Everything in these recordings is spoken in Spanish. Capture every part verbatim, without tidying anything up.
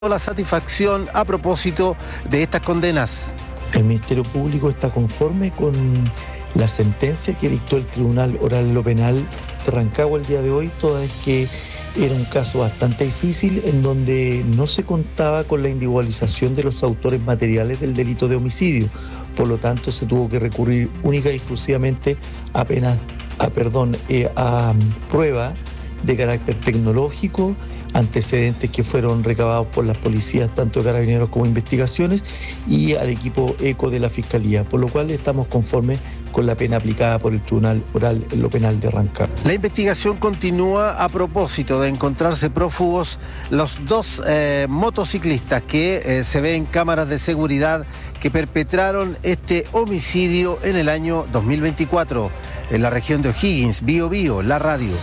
la satisfacción a propósito de estas condenas. El Ministerio Público está conforme con la sentencia que dictó el Tribunal Oral en lo Penal de Rancagua el día de hoy, toda vez que era un caso bastante difícil en donde no se contaba con la individualización de los autores materiales del delito de homicidio. Por lo tanto, se tuvo que recurrir única y exclusivamente a penas, a, perdón, eh, a prueba de carácter tecnológico, antecedentes que fueron recabados por las policías, tanto de Carabineros como investigaciones, y al equipo ECO de la Fiscalía, por lo cual estamos conformes con la pena aplicada por el Tribunal Oral en lo Penal de Rancagua. La investigación continúa a propósito de encontrarse prófugos los dos eh, motociclistas que eh, se ven en cámaras de seguridad que perpetraron este homicidio en el año dos mil veinticuatro en la región de O'Higgins. Bío Bío, la radio.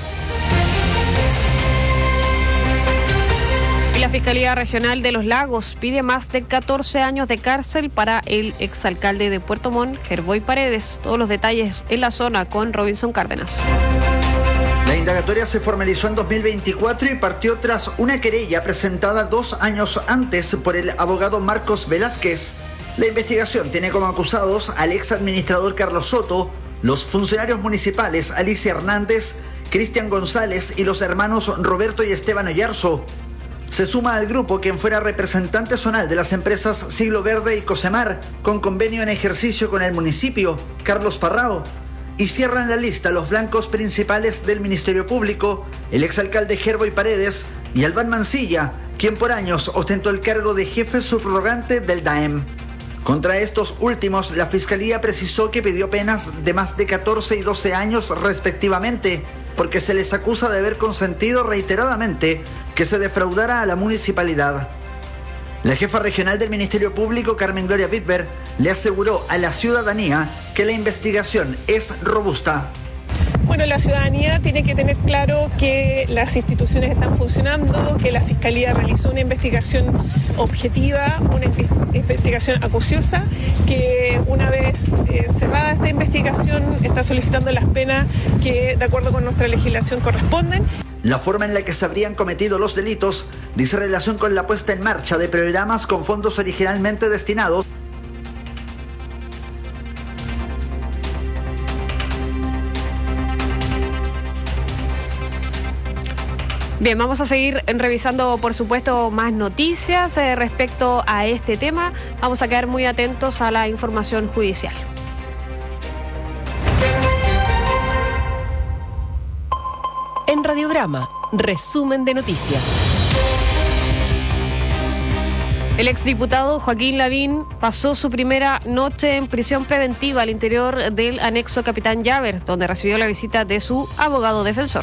La Fiscalía Regional de Los Lagos pide más de catorce años de cárcel para el exalcalde de Puerto Montt, Gerboy Paredes. Todos los detalles en la zona con Robinson Cárdenas. La indagatoria se formalizó en dos mil veinticuatro y partió tras una querella presentada dos años antes por el abogado Marcos Velázquez. La investigación tiene como acusados al ex administrador Carlos Soto, los funcionarios municipales Alicia Hernández, Cristian González y los hermanos Roberto y Esteban Oyarzo. Se suma al grupo quien fuera representante zonal de las empresas Siglo Verde y Cosemar, con convenio en ejercicio con el municipio, Carlos Parrao. Y cierran la lista los blancos principales del Ministerio Público, el exalcalde Gerboy Paredes y Albán Mancilla, quien por años ostentó el cargo de jefe subrogante del D A E M. Contra estos últimos, la Fiscalía precisó que pidió penas de más de catorce y doce años respectivamente, porque se les acusa de haber consentido reiteradamente que se defraudara a la municipalidad. La jefa regional del Ministerio Público, Carmen Gloria Wittberg, le aseguró a la ciudadanía que la investigación es robusta. Bueno, la ciudadanía tiene que tener claro que las instituciones están funcionando, que la Fiscalía realizó una investigación objetiva, una investigación acuciosa, que una vez eh, cerrada esta investigación está solicitando las penas que de acuerdo con nuestra legislación corresponden. La forma en la que se habrían cometido los delitos dice relación con la puesta en marcha de programas con fondos originalmente destinados Bien, vamos a seguir revisando, por supuesto, más noticias eh, respecto a este tema. Vamos a quedar muy atentos a la información judicial. En Radiograma, resumen de noticias. El exdiputado Joaquín Lavín pasó su primera noche en prisión preventiva al interior del anexo Capitán Llaver, donde recibió la visita de su abogado defensor.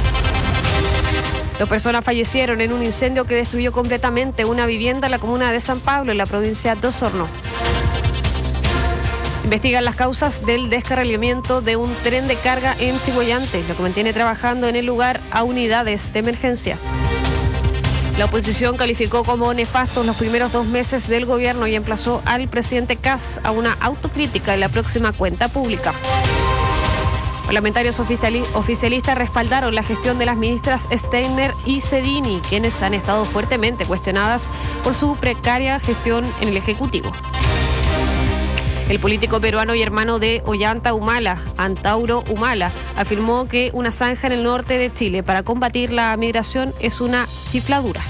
Dos personas fallecieron en un incendio que destruyó completamente una vivienda en la comuna de San Pablo, en la provincia de Osorno. Investigan las causas del descarrilamiento de un tren de carga en Chigüeyante, lo que mantiene trabajando en el lugar a unidades de emergencia. La oposición calificó como nefastos los primeros dos meses del gobierno y emplazó al presidente Kast a una autocrítica en la próxima cuenta pública. Parlamentarios oficialistas respaldaron la gestión de las ministras Steiner y Cedini, quienes han estado fuertemente cuestionadas por su precaria gestión en el Ejecutivo. El político peruano y hermano de Ollanta Humala, Antauro Humala, afirmó que una zanja en el norte de Chile para combatir la migración es una chifladura.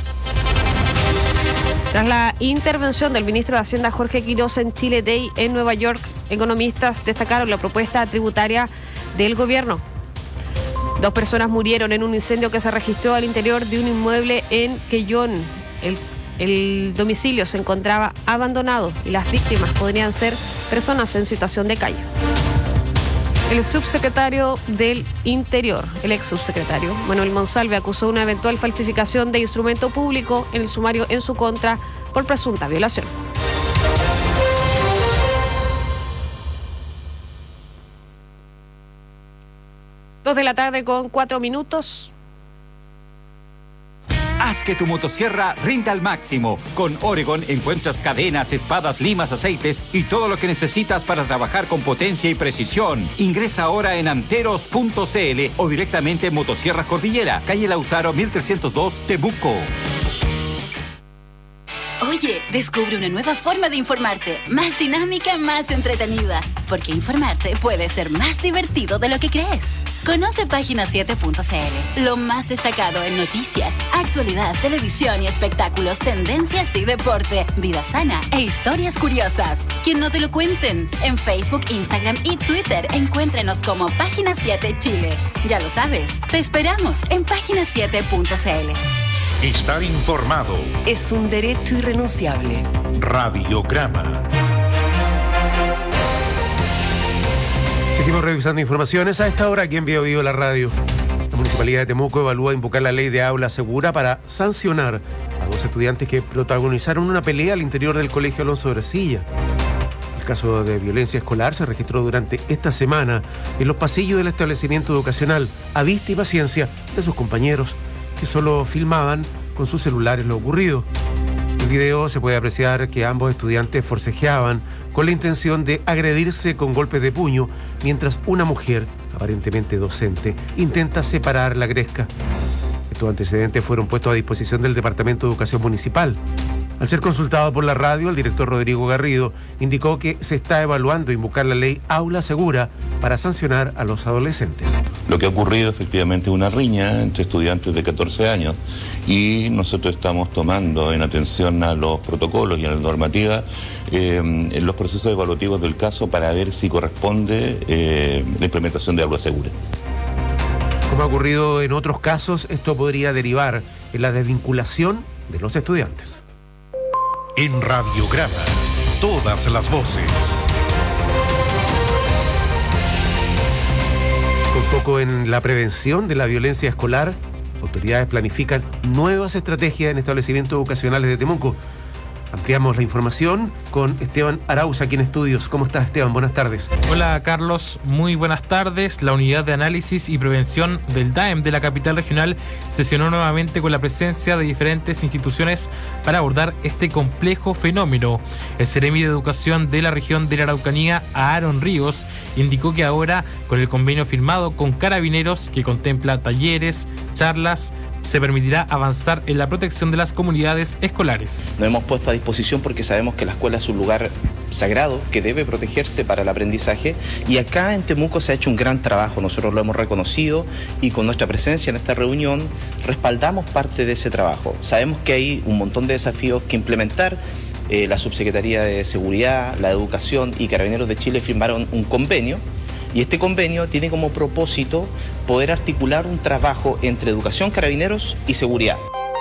Tras la intervención del ministro de Hacienda Jorge Quiroz en Chile Day en Nueva York, economistas destacaron la propuesta tributaria del gobierno. Dos personas murieron en un incendio que se registró al interior de un inmueble en Quellón. El El domicilio se encontraba abandonado y las víctimas podrían ser personas en situación de calle. El subsecretario del Interior, el ex subsecretario Manuel Monsalve, acusó una eventual falsificación de instrumento público en el sumario en su contra por presunta violación. Dos de la tarde con cuatro minutos. Haz que tu motosierra rinda al máximo. Con Oregon encuentras cadenas, espadas, limas, aceites y todo lo que necesitas para trabajar con potencia y precisión. Ingresa ahora en anteros punto c l o directamente en Motosierras Cordillera, calle Lautaro mil trescientos dos, Temuco. Bien, vamos a seguir revisando, por supuesto, más noticias eh, respecto a este tema. Vamos a quedar muy atentos a la información judicial. Oye, descubre una nueva forma de informarte, más dinámica, más entretenida. Porque informarte puede ser más divertido de lo que crees. Conoce página siete punto c l, lo más destacado en noticias, actualidad, televisión y espectáculos, tendencias y deporte, vida sana e historias curiosas. Que no te lo cuenten. En Facebook, Instagram y Twitter encuéntrenos como Página siete Chile. Ya lo sabes, te esperamos en página siete punto c l. Estar informado es un derecho irrenunciable. Radiograma. Seguimos revisando informaciones a esta hora aquí en Bio Bio la radio. La Municipalidad de Temuco evalúa invocar la ley de aula segura para sancionar a dos estudiantes que protagonizaron una pelea al interior del Colegio Alonso de Ercilla. El caso de violencia escolar se registró durante esta semana en los pasillos del establecimiento educacional, a vista y paciencia de sus compañeros, que solo filmaban con sus celulares lo ocurrido. En el video se puede apreciar que ambos estudiantes forcejeaban con la intención de agredirse con golpes de puño, mientras una mujer, aparentemente docente, intenta separar la gresca. Estos antecedentes fueron puestos a disposición del Departamento de Educación Municipal. Al ser consultado por la radio, el director Rodrigo Garrido indicó que se está evaluando invocar la ley Aula Segura para sancionar a los adolescentes. Lo que ha ocurrido efectivamente es una riña entre estudiantes de catorce años y nosotros estamos tomando en atención a los protocolos y a la normativa eh, en los procesos evaluativos del caso para ver si corresponde eh, la implementación de Aula Segura. Como ha ocurrido en otros casos, esto podría derivar en la desvinculación de los estudiantes. En Radiograma, todas las voces. Con foco en la prevención de la violencia escolar, autoridades planifican nuevas estrategias en establecimientos educacionales de Temuco. Ampliamos la información con Esteban Arauza aquí en estudios. ¿Cómo estás, Esteban? Buenas tardes. Hola, Carlos. Muy buenas tardes. La Unidad de Análisis y Prevención del D A E M de la capital regional sesionó nuevamente con la presencia de diferentes instituciones para abordar este complejo fenómeno. El Seremi de Educación de la región de la Araucanía, Aaron Ríos, indicó que ahora, con el convenio firmado con Carabineros, que contempla talleres, charlas, se permitirá avanzar en la protección de las comunidades escolares. Nos hemos puesto a disposición porque sabemos que la escuela es un lugar sagrado que debe protegerse para el aprendizaje, y acá en Temuco se ha hecho un gran trabajo, nosotros lo hemos reconocido y con nuestra presencia en esta reunión respaldamos parte de ese trabajo. Sabemos que hay un montón de desafíos que implementar. Eh, la Subsecretaría de Seguridad, la Educación y Carabineros de Chile firmaron un convenio. Y este convenio tiene como propósito poder articular un trabajo entre educación, carabineros y seguridad.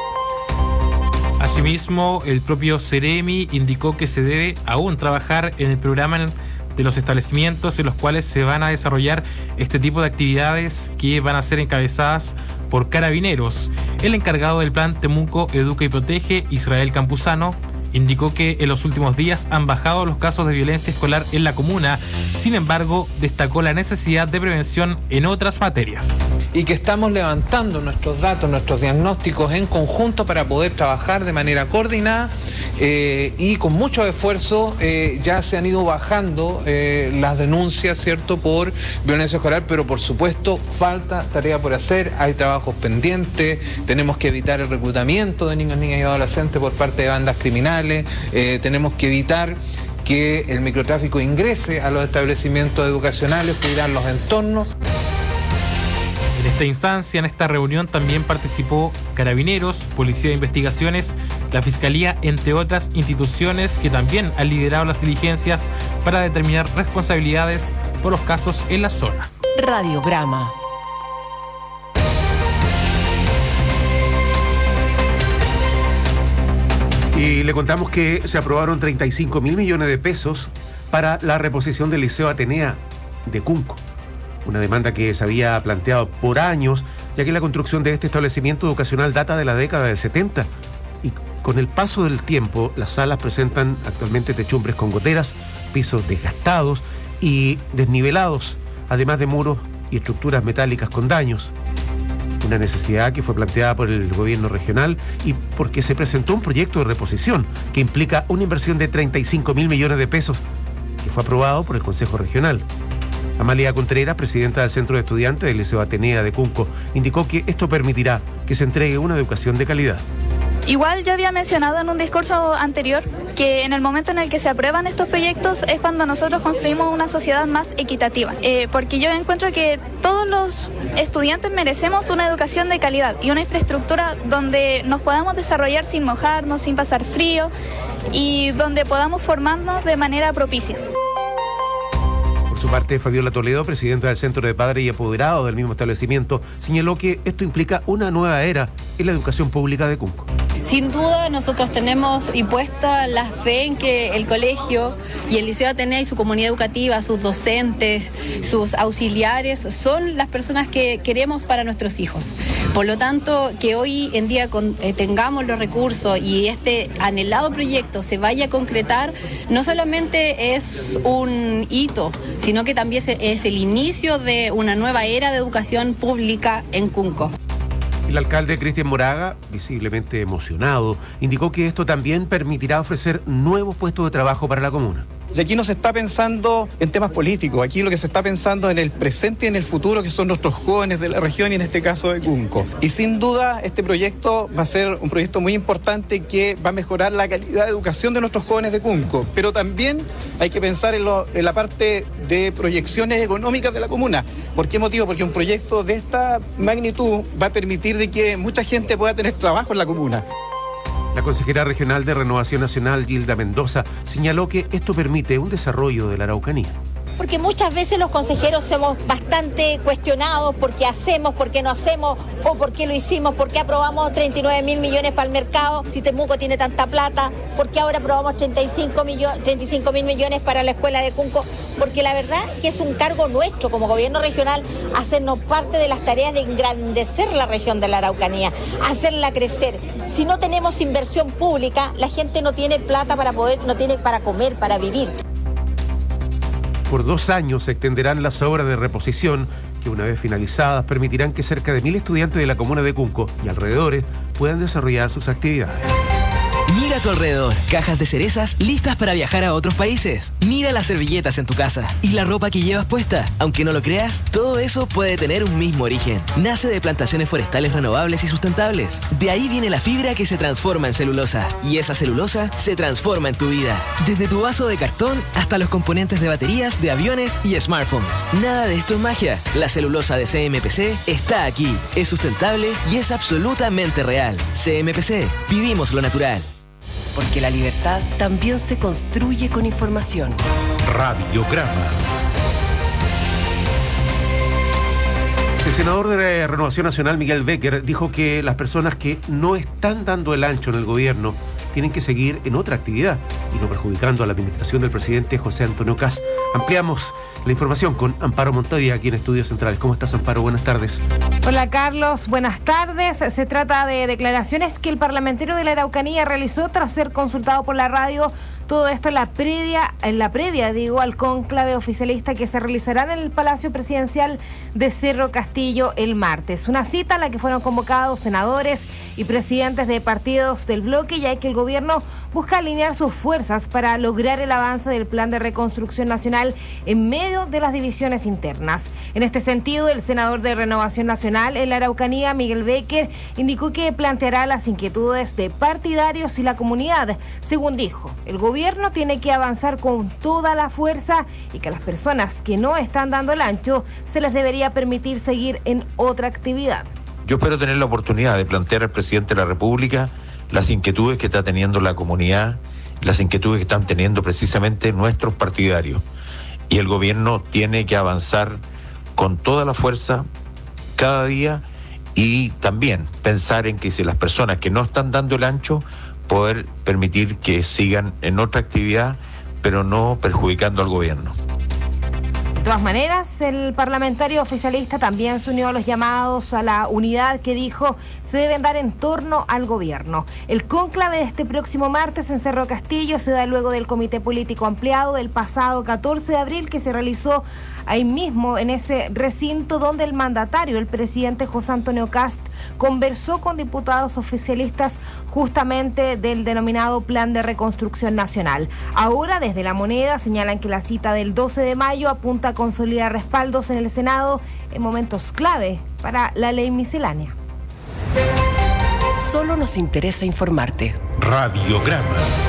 Asimismo, el propio Seremi indicó que se debe aún trabajar en el programa de los establecimientos en los cuales se van a desarrollar este tipo de actividades que van a ser encabezadas por Carabineros. El encargado del plan Temuco Educa y Protege, Israel Campuzano, indicó que en los últimos días han bajado los casos de violencia escolar en la comuna. Sin embargo, destacó la necesidad de prevención en otras materias. Y que estamos levantando nuestros datos, nuestros diagnósticos en conjunto para poder trabajar de manera coordinada eh, y con mucho esfuerzo. Eh, ya se han ido bajando eh, las denuncias, ¿cierto?, por violencia escolar, pero por supuesto falta tarea por hacer, hay trabajos pendientes, tenemos que evitar el reclutamiento de niños, niñas y adolescentes por parte de bandas criminales. Eh, tenemos que evitar que el microtráfico ingrese a los establecimientos educacionales, cuidar los entornos. En esta instancia, en esta reunión, también participó Carabineros, Policía de Investigaciones, la Fiscalía, entre otras instituciones que también han liderado las diligencias para determinar responsabilidades por los casos en la zona. Radiograma. Y le contamos que se aprobaron treinta y cinco mil millones de pesos para la reposición del Liceo Atenea de Cunco. Una demanda que se había planteado por años, ya que la construcción de este establecimiento educacional data de la década del setenta. Y con el paso del tiempo, las salas presentan actualmente techumbres con goteras, pisos desgastados y desnivelados, además de muros y estructuras metálicas con daños. Una necesidad que fue planteada por el gobierno regional y porque se presentó un proyecto de reposición que implica una inversión de treinta y cinco mil millones de pesos, que fue aprobado por el Consejo Regional. Amalia Contreras, presidenta del Centro de Estudiantes del Liceo Atenea de Cunco, indicó que esto permitirá que se entregue una educación de calidad. Igual yo había mencionado en un discurso anterior que en el momento en el que se aprueban estos proyectos es cuando nosotros construimos una sociedad más equitativa, eh, porque yo encuentro que todos los estudiantes merecemos una educación de calidad y una infraestructura donde nos podamos desarrollar sin mojarnos, sin pasar frío y donde podamos formarnos de manera propicia. Por su parte, Fabiola Toledo, presidenta del Centro de Padres y Apoderados del mismo establecimiento, señaló que esto implica una nueva era en la educación pública de Cunco. Sin duda nosotros tenemos impuesta la fe en que el colegio y el Liceo Atenea y su comunidad educativa, sus docentes, sus auxiliares, son las personas que queremos para nuestros hijos. Por lo tanto, que hoy en día con, eh, tengamos los recursos y este anhelado proyecto se vaya a concretar, no solamente es un hito, sino que también es el inicio de una nueva era de educación pública en Cunco. El alcalde Cristian Moraga, visiblemente emocionado, indicó que esto también permitirá ofrecer nuevos puestos de trabajo para la comuna. Y aquí no se está pensando en temas políticos, aquí lo que se está pensando en el presente y en el futuro, que son nuestros jóvenes de la región y en este caso de Cunco. Y sin duda este proyecto va a ser un proyecto muy importante que va a mejorar la calidad de educación de nuestros jóvenes de Cunco, pero también hay que pensar en, lo, en la parte de proyecciones económicas de la comuna. ¿Por qué motivo? Porque un proyecto de esta magnitud va a permitir de que mucha gente pueda tener trabajo en la comuna. La consejera regional de Renovación Nacional, Gilda Mendoza, señaló que esto permite un desarrollo de la Araucanía. Porque muchas veces los consejeros somos bastante cuestionados por qué hacemos, por qué no hacemos, o por qué lo hicimos, por qué aprobamos treinta y nueve mil millones para el mercado, si Temuco tiene tanta plata, por qué ahora aprobamos treinta y cinco mil millones para la escuela de Cunco, porque la verdad que es un cargo nuestro como gobierno regional hacernos parte de las tareas de engrandecer la región de la Araucanía, hacerla crecer. Si no tenemos inversión pública, la gente no tiene plata para poder, no tiene para comer, para vivir. Por dos años se extenderán las obras de reposición que, una vez finalizadas, permitirán que cerca de mil estudiantes de la comuna de Cunco y alrededores puedan desarrollar sus actividades. Mira a tu alrededor, cajas de cerezas listas para viajar a otros países. Mira las servilletas en tu casa y la ropa que llevas puesta. Aunque no lo creas, todo eso puede tener un mismo origen. Nace de plantaciones forestales renovables y sustentables. De ahí viene la fibra que se transforma en celulosa. Y esa celulosa se transforma en tu vida. Desde tu vaso de cartón hasta los componentes de baterías, de aviones y smartphones. Nada de esto es magia. La celulosa de C M P C está aquí. Es sustentable y es absolutamente real. C M P C. Vivimos lo natural. Porque la libertad también se construye con información. Radiograma. El senador de Renovación Nacional, Miguel Becker, dijo que las personas que no están dando el ancho en el gobierno tienen que seguir en otra actividad y no perjudicando a la administración del presidente José Antonio Kast. Ampliamos la información con Amparo Montoya aquí en Estudios Centrales. ¿Cómo estás, Amparo? Buenas tardes. Hola, Carlos. Buenas tardes. Se trata de declaraciones que el parlamentario de la Araucanía realizó tras ser consultado por la radio. Todo esto en la previa, en la previa, digo, al cónclave oficialista que se realizará en el Palacio Presidencial de Cerro Castillo el martes. Una cita a la que fueron convocados senadores y presidentes de partidos del bloque, ya que el gobierno busca alinear sus fuerzas para lograr el avance del plan de reconstrucción nacional en medio de las divisiones internas. En este sentido, el senador de Renovación Nacional en la Araucanía, Miguel Becker, indicó que planteará las inquietudes de partidarios y la comunidad. Según dijo, el gobierno El gobierno tiene que avanzar con toda la fuerza y que a las personas que no están dando el ancho se les debería permitir seguir en otra actividad. Yo espero tener la oportunidad de plantear al presidente de la República las inquietudes que está teniendo la comunidad, las inquietudes que están teniendo precisamente nuestros partidarios. Y el gobierno tiene que avanzar con toda la fuerza cada día y también pensar en que si las personas que no están dando el ancho, poder permitir que sigan en otra actividad, pero no perjudicando al gobierno. De todas maneras, el parlamentario oficialista también se unió a los llamados a la unidad que dijo se deben dar en torno al gobierno. El cónclave de este próximo martes en Cerro Castillo se da luego del comité político ampliado del pasado catorce de abril que se realizó ahí mismo en ese recinto donde el mandatario, el presidente José Antonio Kast, conversó con diputados oficialistas justamente del denominado Plan de Reconstrucción Nacional. Ahora, desde La Moneda, señalan que la cita del doce de mayo apunta a consolidar respaldos en el Senado en momentos clave para la ley miscelánea. solo nos interesa informarte. Radiograma.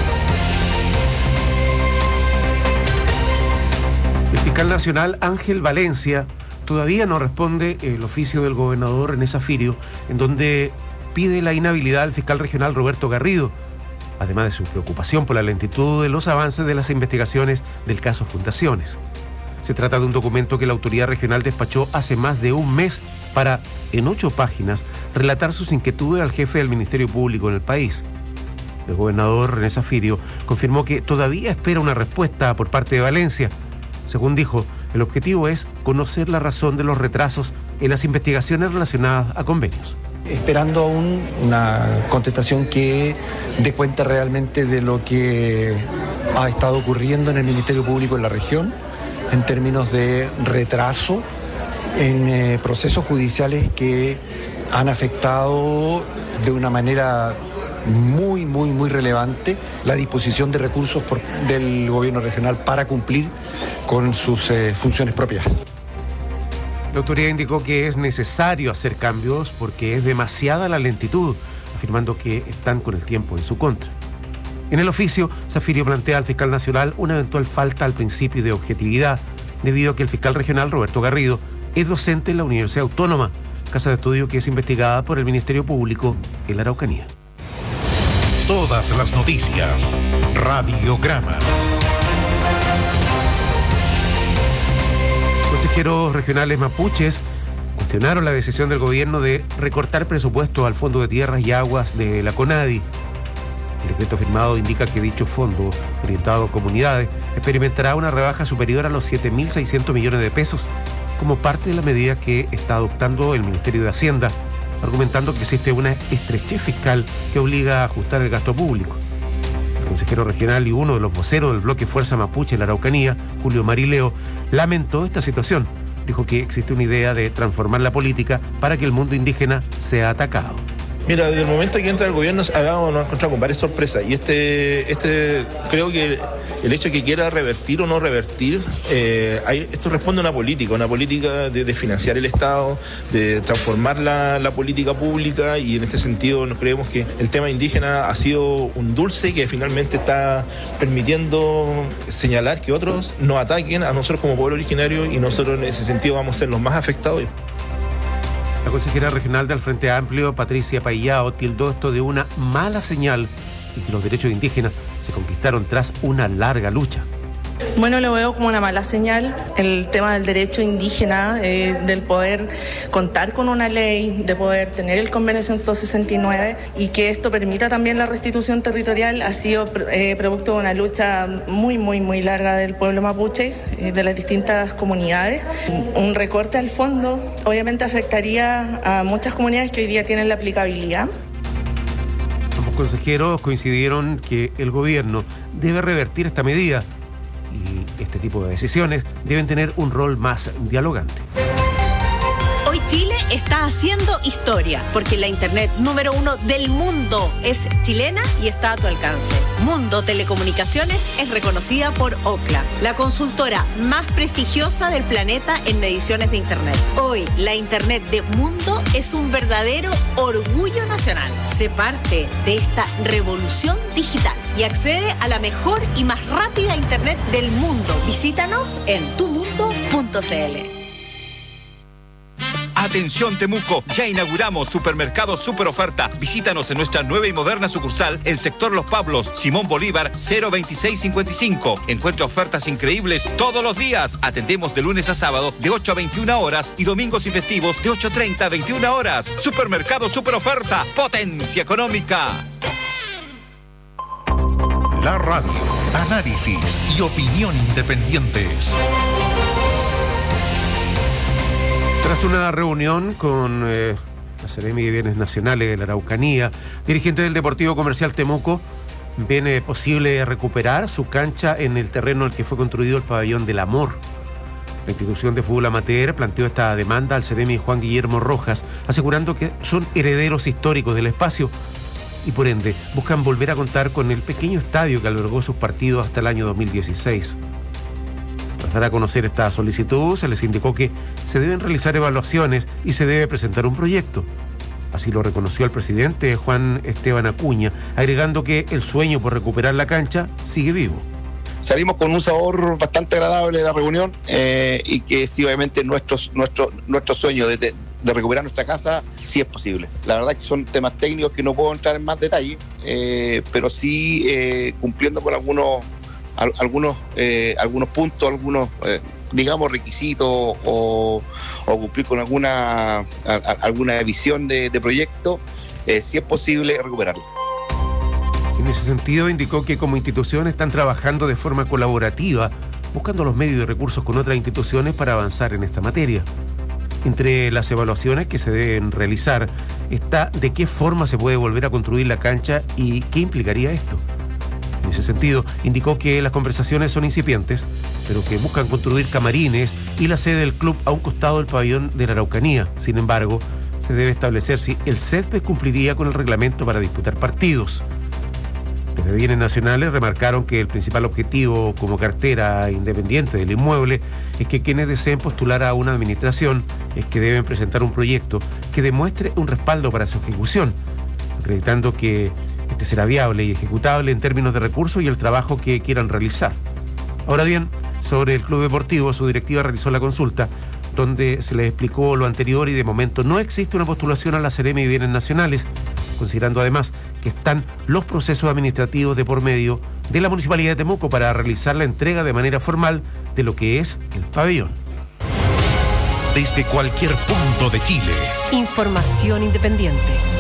El fiscal nacional Ángel Valencia todavía no responde el oficio del gobernador René Zafirio, en donde pide la inhabilidad al fiscal regional Roberto Garrido, además de su preocupación por la lentitud de los avances de las investigaciones del caso Fundaciones. Se trata de un documento que la autoridad regional despachó hace más de un mes para, en ocho páginas, relatar sus inquietudes al jefe del Ministerio Público en el país. El gobernador René Zafirio confirmó que todavía espera una respuesta por parte de Valencia. Según dijo, el objetivo es conocer la razón de los retrasos en las investigaciones relacionadas a convenios. Esperando aún una contestación que dé cuenta realmente de lo que ha estado ocurriendo en el Ministerio Público en la región, en términos de retraso en eh, procesos judiciales que han afectado de una manera muy, muy, muy relevante la disposición de recursos por, del gobierno regional para cumplir con sus eh, funciones propias. La autoridad indicó que es necesario hacer cambios porque es demasiada la lentitud, afirmando que están con el tiempo en su contra. En el oficio, Zafirio plantea al fiscal nacional una eventual falta al principio de objetividad, debido a que el fiscal regional Roberto Garrido es docente en la Universidad Autónoma, casa de estudio que es investigada por el Ministerio Público en la Araucanía. Todas las noticias. Radiograma. Consejeros regionales mapuches cuestionaron la decisión del gobierno de recortar presupuesto al Fondo de Tierras y Aguas de la CONADI. El decreto firmado indica que dicho fondo, orientado a comunidades, experimentará una rebaja superior a los siete mil seiscientos millones de pesos como parte de la medida que está adoptando el Ministerio de Hacienda, argumentando que existe una estrechez fiscal que obliga a ajustar el gasto público. El consejero regional y uno de los voceros del bloque Fuerza Mapuche en la Araucanía, Julio Marileo, lamentó esta situación. Dijo que existe una idea de transformar la política para que el mundo indígena sea atacado. Mira, desde el momento que entra el gobierno nos ha encontrado con varias sorpresas y este, este creo que el hecho de que quiera revertir o no revertir, eh, hay, esto responde a una política, una política de, de financiar el Estado, de transformar la, la política pública, y en este sentido nos creemos que el tema indígena ha sido un dulce que finalmente está permitiendo señalar que otros nos ataquen a nosotros como pueblo originario, y nosotros en ese sentido vamos a ser los más afectados. La consejera regional del Frente Amplio, Patricia Paillao, tildó esto de una mala señal y que los derechos indígenas se conquistaron tras una larga lucha. Bueno, lo veo como una mala señal, el tema del derecho indígena, eh, del poder contar con una ley, de poder tener el convenio ciento sesenta y nueve y que esto permita también la restitución territorial, ha sido eh, producto de una lucha muy, muy, muy larga del pueblo mapuche, eh, de las distintas comunidades. Un recorte al fondo obviamente afectaría a muchas comunidades que hoy día tienen la aplicabilidad. Ambos consejeros coincidieron que el gobierno debe revertir esta medida y este tipo de decisiones deben tener un rol más dialogante. Hoy Chile está haciendo historia porque la internet número uno del mundo es chilena y está a tu alcance. Mundo Telecomunicaciones es reconocida por Ookla, la consultora más prestigiosa del planeta en mediciones de internet. Hoy la internet de Mundo es un verdadero orgullo nacional. Sé parte de esta revolución digital y accede a la mejor y más rápida internet del mundo. Visítanos en tu mundo punto c l. Atención Temuco, ya inauguramos Supermercado Super Oferta. Visítanos en nuestra nueva y moderna sucursal en Sector Los Pablos, Simón Bolívar, cero veintiséis cincuenta y cinco. Encuentra ofertas increíbles todos los días. Atendemos de lunes a sábado de ocho a veintiuna horas y domingos y festivos de ocho treinta a veintiuna horas. Supermercado Super Oferta, potencia económica. La radio, análisis y opinión independientes. Tras una reunión con eh, la Seremi de Bienes Nacionales de la Araucanía, dirigentes del Deportivo Comercial Temuco ven eh, posible recuperar su cancha en el terreno en el que fue construido el Pabellón del Amor. La institución de fútbol amateur planteó esta demanda al Seremi Juan Guillermo Rojas, asegurando que son herederos históricos del espacio y por ende buscan volver a contar con el pequeño estadio que albergó sus partidos hasta el año dos mil dieciséis. Tras dar a conocer esta solicitud, se les indicó que se deben realizar evaluaciones y se debe presentar un proyecto. Así lo reconoció el presidente Juan Esteban Acuña, agregando que el sueño por recuperar la cancha sigue vivo. Salimos con un sabor bastante agradable de la reunión eh, y que sí, obviamente nuestro, nuestro, nuestro sueño de, de, de recuperar nuestra casa sí es posible. La verdad es que son temas técnicos que no puedo entrar en más detalle, eh, pero sí eh, cumpliendo con algunos, al, algunos, eh, algunos puntos, algunos... Eh, digamos, requisitos o, o cumplir con alguna, a, a, alguna visión de, de proyecto, eh, si es posible recuperarlo. En ese sentido, indicó que como institución están trabajando de forma colaborativa, buscando los medios y recursos con otras instituciones para avanzar en esta materia. Entre las evaluaciones que se deben realizar está de qué forma se puede volver a construir la cancha y qué implicaría esto. En ese sentido, indicó que las conversaciones son incipientes, pero que buscan construir camarines y la sede del club a un costado del pabellón de la Araucanía. Sin embargo, se debe establecer si el césped cumpliría con el reglamento para disputar partidos. Desde Bienes Nacionales remarcaron que el principal objetivo como cartera independiente del inmueble es que quienes deseen postular a una administración es que deben presentar un proyecto que demuestre un respaldo para su ejecución, acreditando que este será viable y ejecutable en términos de recursos y el trabajo que quieran realizar. Ahora bien, sobre el club deportivo, su directiva realizó la consulta donde se les explicó lo anterior y de momento no existe una postulación a la Seremi de Bienes Nacionales, considerando además que están los procesos administrativos de por medio de la Municipalidad de Temuco para realizar la entrega de manera formal de lo que es el pabellón. Desde cualquier punto de Chile. Información independiente.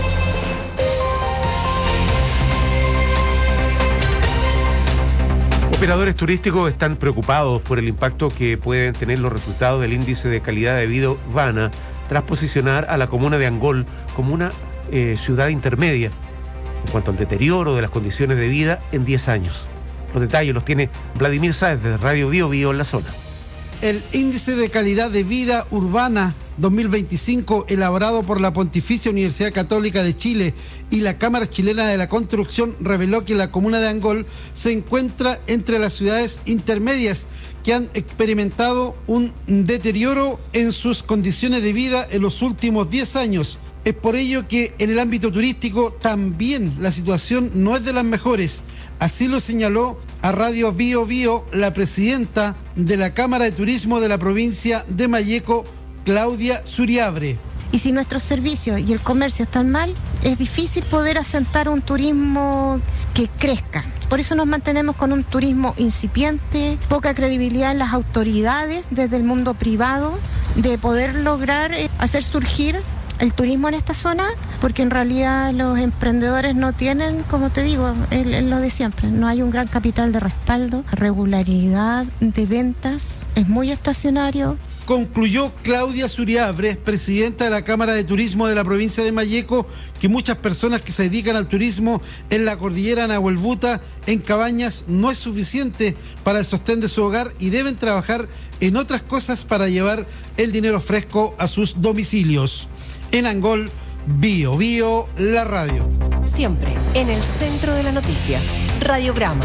Operadores turísticos están preocupados por el impacto que pueden tener los resultados del índice de calidad de vida urbana tras posicionar a la comuna de Angol como una eh, ciudad intermedia en cuanto al deterioro de las condiciones de vida en diez años. Los detalles los tiene Vladimir Sáez de Radio Bio Bio en la zona. El Índice de Calidad de Vida Urbana dos mil veinticinco, elaborado por la Pontificia Universidad Católica de Chile y la Cámara Chilena de la Construcción, reveló que la comuna de Angol se encuentra entre las ciudades intermedias que han experimentado un deterioro en sus condiciones de vida en los últimos diez años. Es por ello que en el ámbito turístico también la situación no es de las mejores. Así lo señaló a Radio Bio Bio la presidenta de la Cámara de Turismo de la provincia de Malleco, Claudia Suriabre. Y si nuestros servicios y el comercio están mal, es difícil poder asentar un turismo que crezca. Por eso nos mantenemos con un turismo incipiente, poca credibilidad en las autoridades desde el mundo privado de poder lograr hacer surgir el turismo en esta zona, porque en realidad los emprendedores no tienen, como te digo, el, el lo de siempre. No hay un gran capital de respaldo, regularidad de ventas, es muy estacionario. Concluyó Claudia Suriabre, presidenta de la Cámara de Turismo de la provincia de Malleco, que muchas personas que se dedican al turismo en la cordillera Nahuelbuta, en cabañas, no es suficiente para el sostén de su hogar y deben trabajar en otras cosas para llevar el dinero fresco a sus domicilios. En Angol, Bio Bio, la radio. Siempre en el centro de la noticia. Radiograma.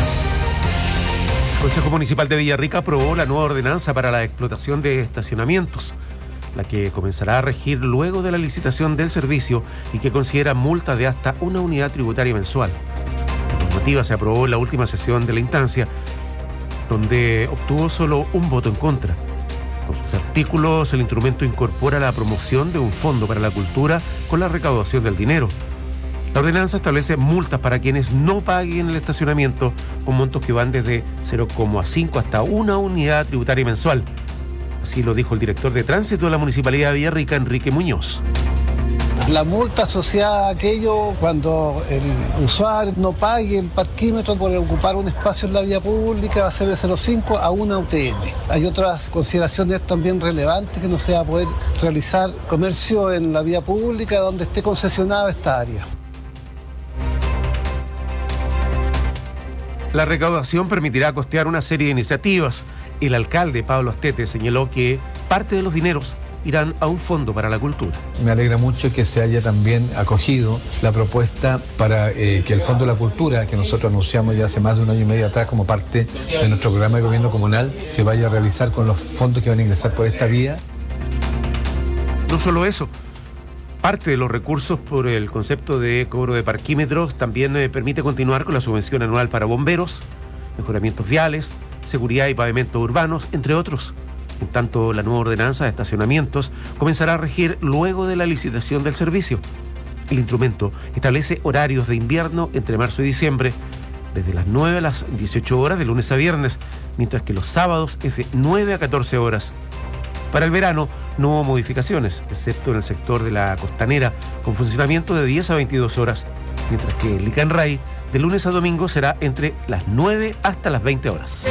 El Consejo Municipal de Villarrica aprobó la nueva ordenanza para la explotación de estacionamientos, la que comenzará a regir luego de la licitación del servicio y que considera multas de hasta una unidad tributaria mensual. La normativa se aprobó en la última sesión de la instancia, donde obtuvo solo un voto en contra. Con sus artículos, el instrumento incorpora la promoción de un fondo para la cultura con la recaudación del dinero. La ordenanza establece multas para quienes no paguen el estacionamiento con montos que van desde cero coma cinco hasta una unidad tributaria mensual. Así lo dijo el director de tránsito de la Municipalidad de Villarrica, Enrique Muñoz. La multa asociada a aquello cuando el usuario no pague el parquímetro por ocupar un espacio en la vía pública va a ser de cero coma cinco a una U T M. Hay otras consideraciones también relevantes, que no se va a poder realizar comercio en la vía pública donde esté concesionada esta área. La recaudación permitirá costear una serie de iniciativas. El alcalde Pablo Astete señaló que parte de los dineros irán a un fondo para la cultura. Me alegra mucho que se haya también acogido la propuesta para eh, que el Fondo de la Cultura, que nosotros anunciamos ya hace más de un año y medio atrás como parte de nuestro programa de gobierno comunal, se vaya a realizar con los fondos que van a ingresar por esta vía. No solo eso, parte de los recursos por el concepto de cobro de parquímetros también eh, permite continuar con la subvención anual para bomberos, mejoramientos viales, seguridad y pavimentos urbanos, entre otros. En tanto, la nueva ordenanza de estacionamientos comenzará a regir luego de la licitación del servicio. El instrumento establece horarios de invierno entre marzo y diciembre, desde las nueve a las dieciocho horas de lunes a viernes, mientras que los sábados es de nueve a catorce horas. Para el verano no hubo modificaciones, excepto en el sector de la costanera, con funcionamiento de diez a veintidós horas, mientras que el Licanray de lunes a domingo será entre las nueve hasta las veinte horas.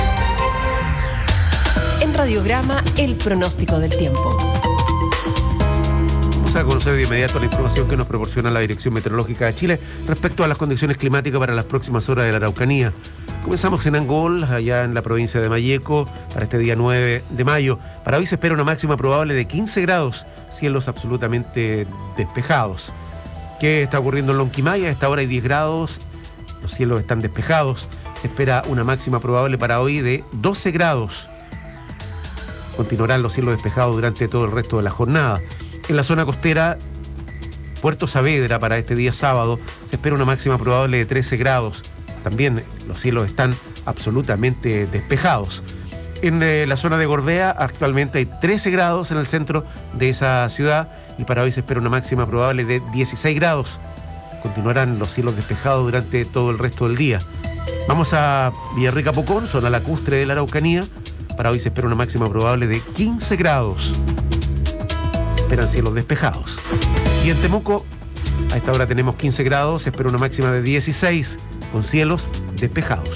En Radiograma, el pronóstico del tiempo. Vamos a conocer de inmediato la información que nos proporciona la Dirección Meteorológica de Chile respecto a las condiciones climáticas para las próximas horas de la Araucanía. Comenzamos en Angol, allá en la provincia de Malleco, para este día nueve de mayo. Para hoy se espera una máxima probable de quince grados, cielos absolutamente despejados. ¿Qué está ocurriendo en Lonquimaya? A esta hora hay diez grados, los cielos están despejados. Se espera una máxima probable para hoy de doce grados. Continuarán los cielos despejados durante todo el resto de la jornada. En la zona costera, Puerto Saavedra, para este día sábado, se espera una máxima probable de trece grados. También los cielos están absolutamente despejados. En eh, la zona de Gorbea actualmente hay trece grados en el centro de esa ciudad y para hoy se espera una máxima probable de dieciséis grados. Continuarán los cielos despejados durante todo el resto del día. Vamos a Villarrica Pocón, zona lacustre de la Araucanía. Para hoy se espera una máxima probable de quince grados. Se esperan cielos despejados. Y en Temuco, a esta hora tenemos quince grados, se espera una máxima de dieciséis, con cielos despejados.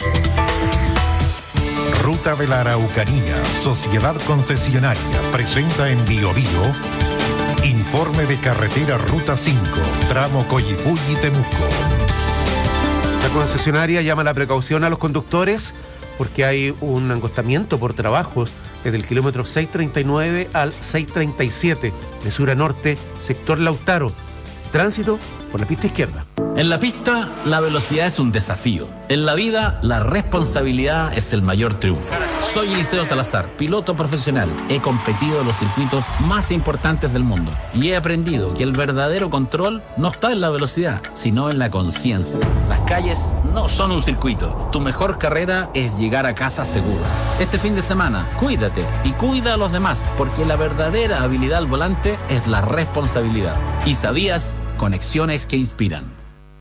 Ruta de la Araucanía, Sociedad Concesionaria, presenta en Bio Bio informe de carretera Ruta cinco, tramo Coyipulli-Temuco. La concesionaria llama la precaución a los conductores porque hay un angostamiento por trabajos desde el kilómetro seiscientos treinta y nueve al seiscientos treinta y siete, de sur a norte, sector Lautaro. Tránsito por la pista izquierda. En la pista, la velocidad es un desafío. En la vida, la responsabilidad es el mayor triunfo. Soy Eliseo Salazar, piloto profesional. He competido en los circuitos más importantes del mundo y he aprendido que el verdadero control no está en la velocidad, sino en la conciencia. Las calles no son un circuito. Tu mejor carrera es llegar a casa seguro. Este fin de semana, cuídate y cuida a los demás, porque la verdadera habilidad al volante es la responsabilidad. ¿Y sabías? Conexiones que inspiran.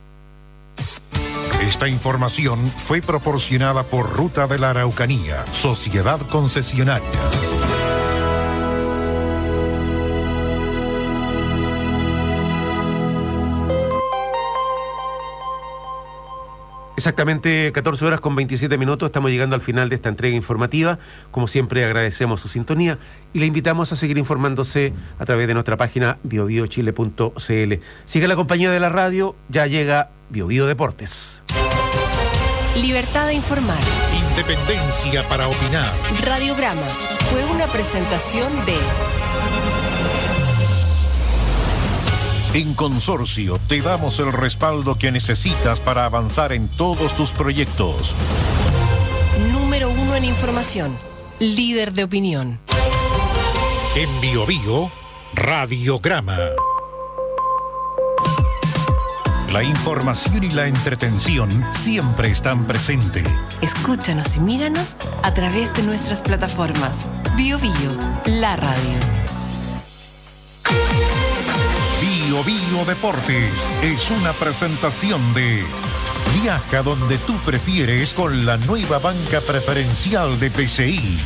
Esta información fue proporcionada por Ruta de la Araucanía, Sociedad Concesionaria. Exactamente catorce horas con veintisiete minutos, estamos llegando al final de esta entrega informativa. Como siempre agradecemos su sintonía y le invitamos a seguir informándose a través de nuestra página bio bio chile punto c l. Sigue la compañía de la radio, ya llega Bio Bio Deportes. Libertad de informar. Independencia para opinar. Radiograma fue una presentación de... En Consorcio te damos el respaldo que necesitas para avanzar en todos tus proyectos. Número uno en información. Líder de opinión. En Bio Bio, Radiograma. La información y la entretención siempre están presentes. Escúchanos y míranos a través de nuestras plataformas. Bio Bio, la radio. Bio Bio Deportes es una presentación de Viaja donde tú prefieres con la nueva banca preferencial de P C I.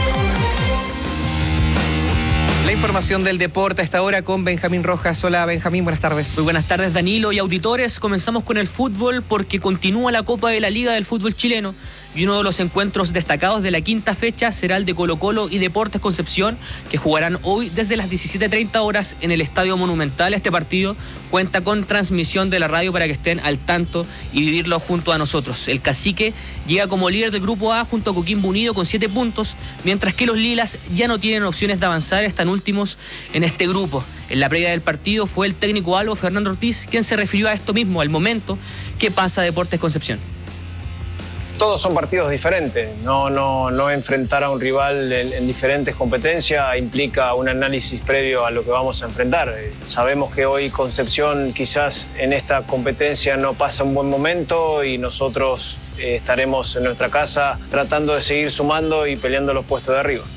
La información del deporte a esta hora con Benjamín Rojas. Hola Benjamín, buenas tardes. Muy buenas tardes Danilo y auditores. Comenzamos con el fútbol porque continúa la Copa de la Liga del fútbol chileno y uno de los encuentros destacados de la quinta fecha será el de Colo-Colo y Deportes Concepción, que jugarán hoy desde las diecisiete treinta horas en el Estadio Monumental. Este partido cuenta con transmisión de la radio para que estén al tanto y vivirlo junto a nosotros. El Cacique llega como líder del Grupo A junto a Coquimbo Unido con siete puntos, mientras que los Lilas ya no tienen opciones de avanzar, están últimos en este grupo. En la previa del partido fue el técnico Albo Fernando Ortiz quien se refirió a esto mismo, al momento que pasa Deportes Concepción. todos son partidos diferentes. No, no, no enfrentar a un rival en, en diferentes competencias implica un análisis previo a lo que vamos a enfrentar. Eh, sabemos que hoy Concepción quizás en esta competencia no pasa un buen momento y nosotros eh, estaremos en nuestra casa tratando de seguir sumando y peleando los puestos de arriba.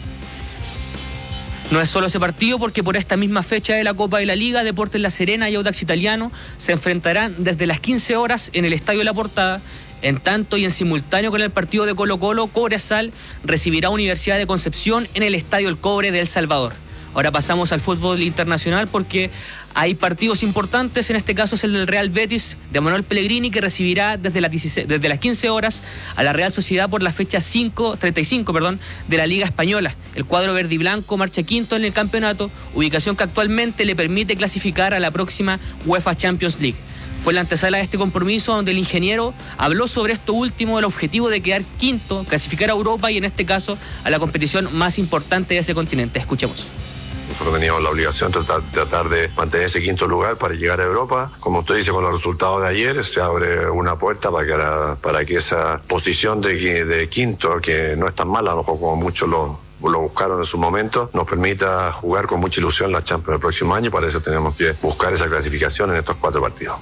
No es solo ese partido, porque por esta misma fecha de la Copa de la Liga, Deportes La Serena y Audax Italiano se enfrentarán desde las quince horas en el Estadio La Portada. En tanto y en simultáneo con el partido de Colo-Colo, Cobresal recibirá Universidad de Concepción en el Estadio El Cobre de El Salvador. Ahora pasamos al fútbol internacional porque hay partidos importantes, en este caso es el del Real Betis de Manuel Pellegrini, que recibirá desde las, dieciséis, desde las quince horas a la Real Sociedad por la fecha cinco, treinta y cinco perdón, de la Liga Española. El cuadro verde y blanco marcha quinto en el campeonato, ubicación que actualmente le permite clasificar a la próxima UEFA Champions League. Fue la antesala de este compromiso donde el ingeniero habló sobre esto último, el objetivo de quedar quinto, clasificar a Europa y en este caso a la competición más importante de ese continente. Escuchemos. Nosotros teníamos la obligación de tratar, tratar de mantener ese quinto lugar para llegar a Europa. Como usted dice, con los resultados de ayer se abre una puerta para que, la, para que esa posición de, de quinto, que no es tan mala, a lo mejor como muchos lo, lo buscaron en su momento, nos permita jugar con mucha ilusión la Champions el próximo año. Para eso tenemos que buscar esa clasificación en estos cuatro partidos.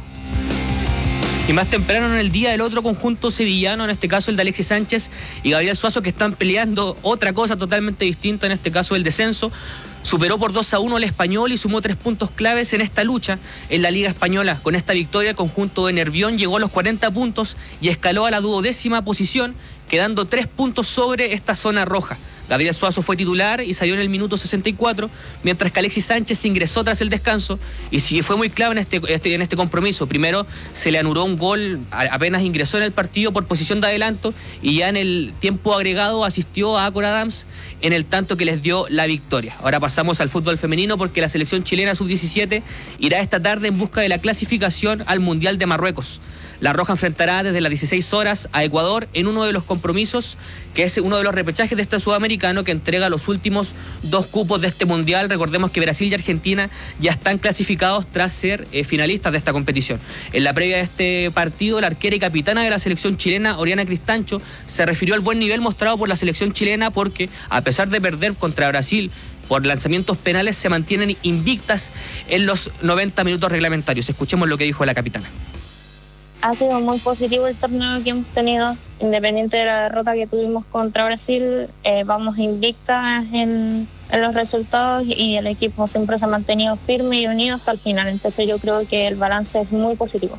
Y más temprano en el día, el otro conjunto sevillano, en este caso el de Alexis Sánchez y Gabriel Suazo, que están peleando otra cosa totalmente distinta, en este caso el descenso. Superó por dos a uno al Español y sumó tres puntos claves en esta lucha en la Liga Española. Con esta victoria, el conjunto de Nervión llegó a los cuarenta puntos y escaló a la duodécima posición, quedando tres puntos sobre esta zona roja. Gabriel Suazo fue titular y salió en el minuto sesenta y cuatro, mientras que Alexis Sánchez ingresó tras el descanso y sí fue muy clave en este, este, en este compromiso. Primero se le anuló un gol, apenas ingresó en el partido por posición de adelanto, y ya en el tiempo agregado asistió a Acor Adams en el tanto que les dio la victoria. Ahora pasamos al fútbol femenino porque la selección chilena sub diecisiete irá esta tarde en busca de la clasificación al Mundial de Marruecos. La Roja enfrentará desde las dieciséis horas a Ecuador en uno de los compromisos, que es uno de los repechajes de este sudamericano que entrega los últimos dos cupos de este mundial. Recordemos que Brasil y Argentina ya están clasificados tras ser eh, finalistas de esta competición. En la previa de este partido, la arquera y capitana de la selección chilena, Oriana Cristancho, se refirió al buen nivel mostrado por la selección chilena porque, a pesar de perder contra Brasil por lanzamientos penales, se mantienen invictas en los noventa minutos reglamentarios. Escuchemos lo que dijo la capitana. Ha sido muy positivo el torneo que hemos tenido, independiente de la derrota que tuvimos contra Brasil. Eh, vamos invictas en, en los resultados y el equipo siempre se ha mantenido firme y unido hasta el final. Entonces yo creo que el balance es muy positivo.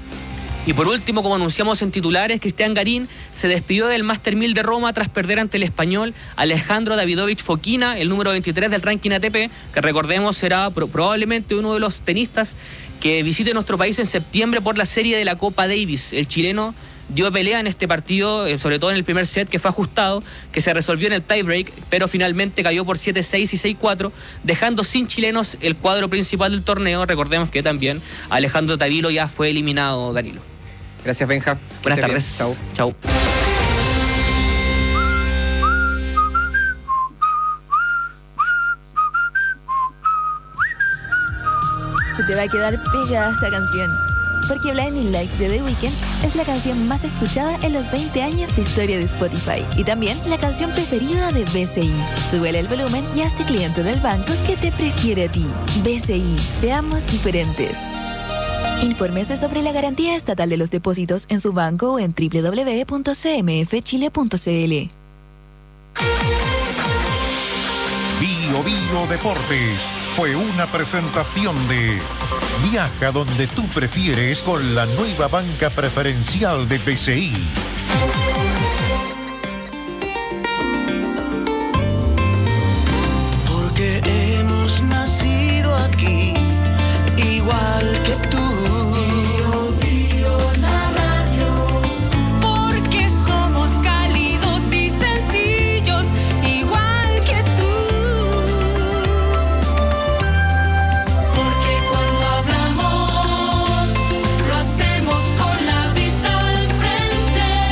Y por último, como anunciamos en titulares, Cristian Garín se despidió del Master mil de Roma tras perder ante el español Alejandro Davidovich Fokina, el número veintitrés del ranking A T P, que recordemos será pro- probablemente uno de los tenistas que visite nuestro país en septiembre por la serie de la Copa Davis. El chileno dio pelea en este partido, eh, sobre todo en el primer set, que fue ajustado, que se resolvió en el tiebreak, pero finalmente cayó por siete seis y seis cuatro, dejando sin chilenos el cuadro principal del torneo. Recordemos que también Alejandro Tavilo ya fue eliminado, Danilo. Gracias, Benja. Buenas tardes. Chau. Chau. Se te va a quedar pegada esta canción, porque Blinding Lights de The Weeknd es la canción más escuchada en los veinte años de historia de Spotify y también la canción preferida de B C I. Súbele el volumen y hazte cliente del banco que te prefiere a ti. B C I, seamos diferentes. Infórmese sobre la garantía estatal de los depósitos en su banco o en doble u doble u doble u punto c m f chile punto c l. Bio Bio Deportes fue una presentación de Viaja donde tú prefieres con la nueva banca preferencial de B C I. Porque hemos nacido aquí, igual que tú. Bio, Bio, la radio. Porque somos cálidos y sencillos, igual que tú. Porque cuando hablamos, lo hacemos con la vista al frente.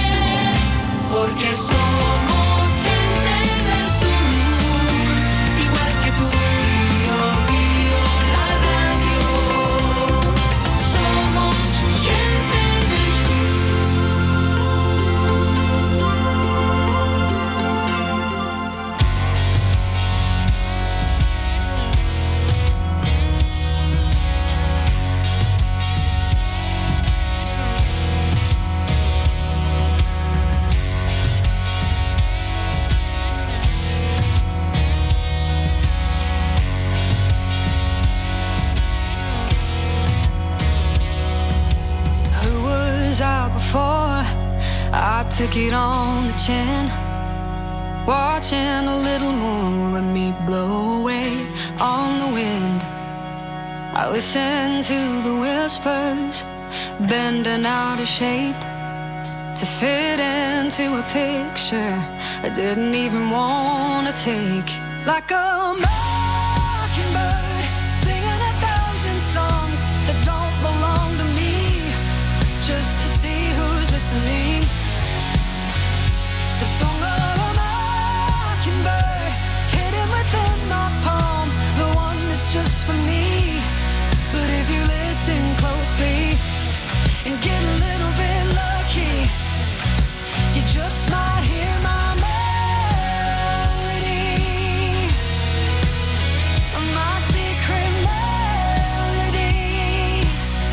took it on the chin, watching a little more of me blow away on the wind. I listened to the whispers, bending out of shape to fit into a picture I didn't even want to take. Like a mockingbird singing a thousand songs that don't belong to me, just to see who's listening. The song of a mockingbird hidden within my palm, the one that's just for me. But if you listen closely and get a little bit lucky, you just might hear my melody, my secret melody.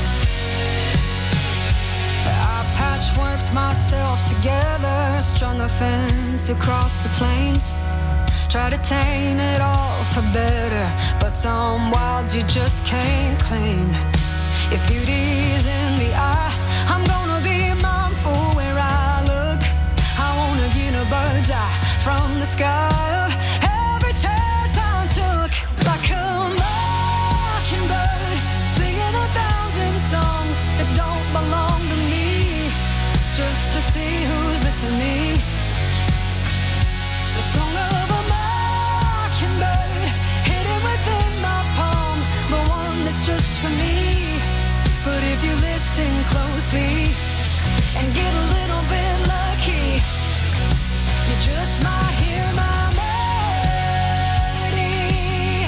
I patchworked myself together, strung a fence across the plains, try to tame it all for better, but some wilds you just can't claim. If beauty's in the eye, I'm gonna be mindful where I look. I wanna get a bird's eye from the sky of every chance I took. Like a mockingbird singing a thousand songs that don't belong to me, just to see who's listening. The song of a mockingbird hidden within my palm, the one that's just for me. But if you listen closely and get a little bit lucky, you just might hear my melody,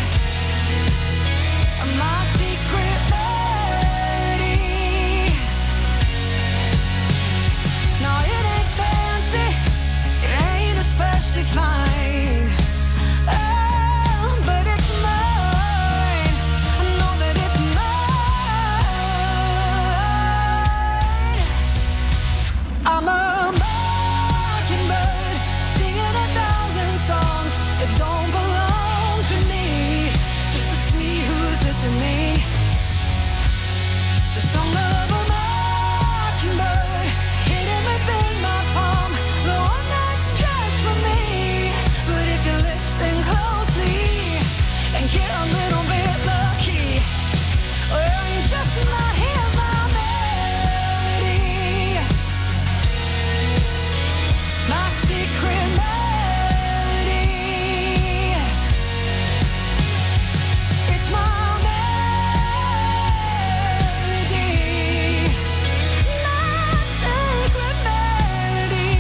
my secret melody. No, it ain't fancy, it ain't especially fine, oh, but it's mine. I know that it's mine. I'm a mockingbird singing a thousand songs that don't belong to me, just to see who's listening. The song of a mockingbird hidden within my palm, the one that's just for me. But if you listen closely and get a little bit lucky, well, you just might hear my melody, my secret melody. It's my melody, my secret melody.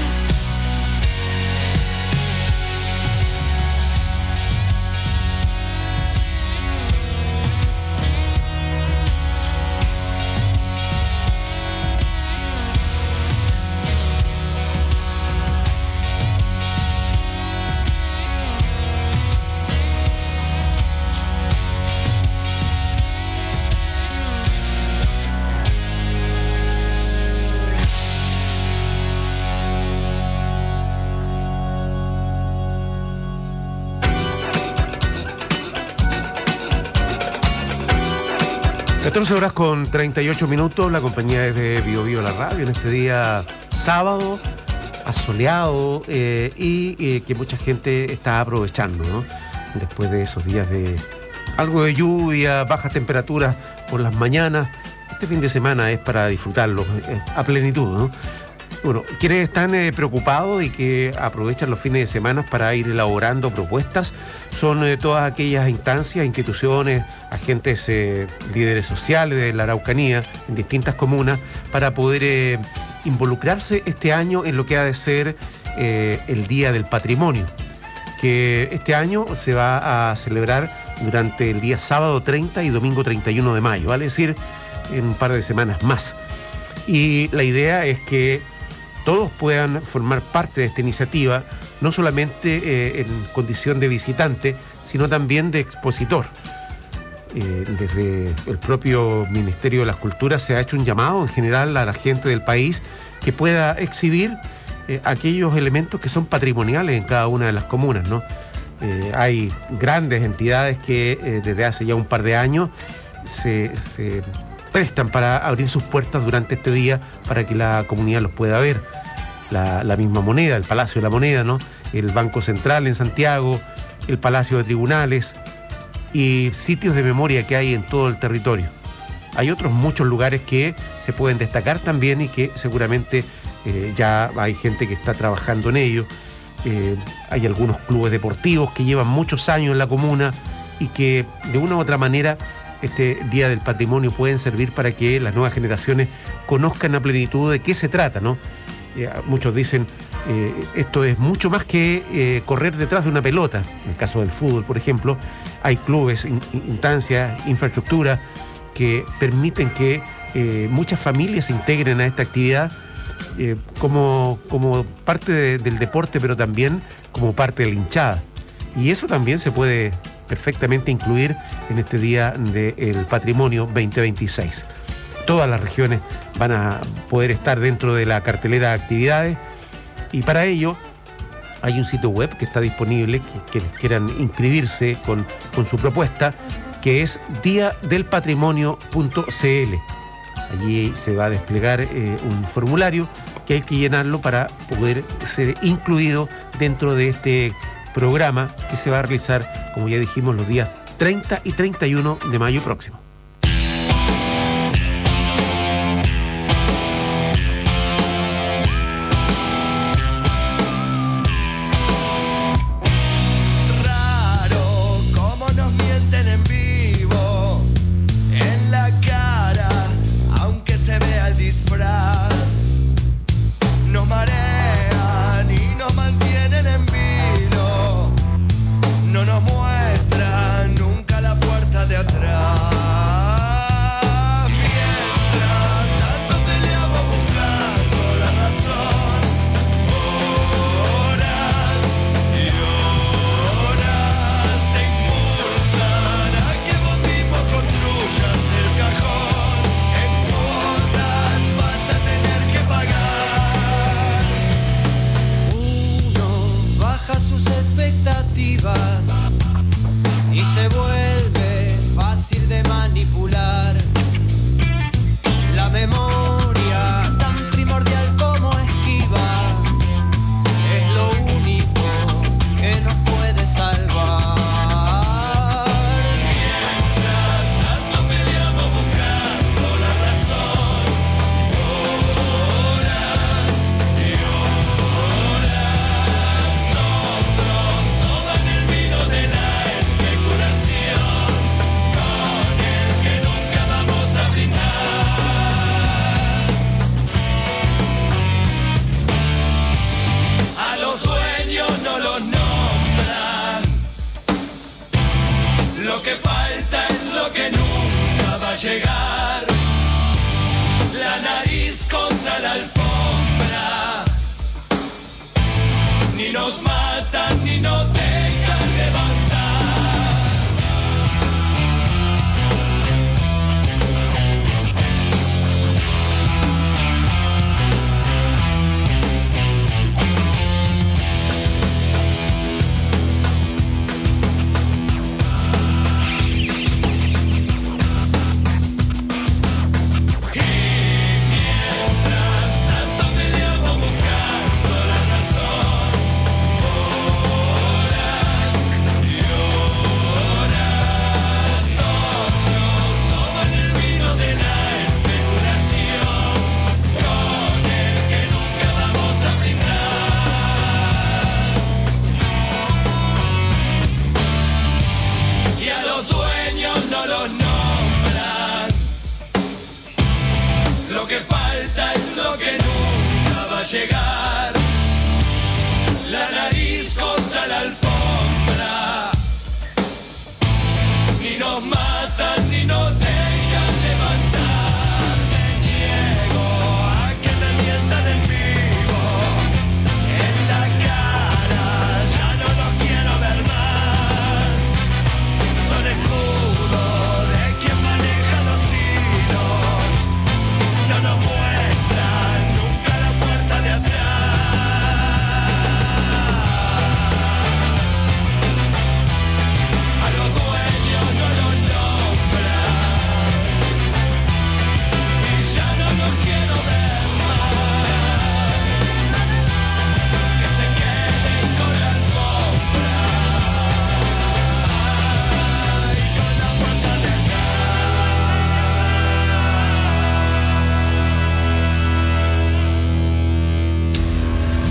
catorce horas con treinta y ocho minutos, la compañía es de Bio Bio la radio en este día sábado, asoleado eh, y eh, que mucha gente está aprovechando, ¿no? Después de esos días de algo de lluvia, bajas temperaturas por las mañanas, este fin de semana es para disfrutarlo eh, a plenitud, ¿no? Bueno, quienes están eh, preocupados y que aprovechan los fines de semana para ir elaborando propuestas son eh, todas aquellas instancias, instituciones, agentes, eh, líderes sociales de la Araucanía en distintas comunas para poder eh, involucrarse este año en lo que ha de ser eh, el Día del Patrimonio, que este año se va a celebrar durante el día sábado treinta y domingo treinta y uno de mayo, vale decir, en un par de semanas más. Y la idea es que todos puedan formar parte de esta iniciativa, no solamente eh, en condición de visitante, sino también de expositor. Eh, desde el propio Ministerio de las Culturas se ha hecho un llamado en general a la gente del país que pueda exhibir eh, aquellos elementos que son patrimoniales en cada una de las comunas, ¿no? Eh, hay grandes entidades que eh, desde hace ya un par de años se, se prestan para abrir sus puertas durante este día para que la comunidad los pueda ver. la, la misma moneda, el Palacio de la Moneda, ¿no? El Banco Central en Santiago, el Palacio de Tribunales y sitios de memoria que hay en todo el territorio. Hay otros muchos lugares que se pueden destacar también y que seguramente eh, ya hay gente que está trabajando en ello. Eh, hay algunos clubes deportivos que llevan muchos años en la comuna y que de una u otra manera este Día del Patrimonio pueden servir para que las nuevas generaciones conozcan a plenitud de qué se trata, ¿no? Eh, muchos dicen, eh, esto es mucho más que eh, correr detrás de una pelota. En el caso del fútbol, por ejemplo, hay clubes, in, instancias, infraestructura que permiten que eh, muchas familias se integren a esta actividad eh, como, como parte de, del deporte, pero también como parte de la hinchada. Y eso también se puede perfectamente incluir en este Día del Patrimonio veinte veintiséis. Todas las regiones van a poder estar dentro de la cartelera de actividades y para ello hay un sitio web que está disponible, que quienes quieran inscribirse con, con su propuesta, que es dia del patrimonio punto c l. Allí se va a desplegar eh, un formulario que hay que llenarlo para poder ser incluido dentro de este programa que se va a realizar, como ya dijimos, los días treinta y treinta y uno de mayo próximo. Mientras tanto peleamos buscando la razón.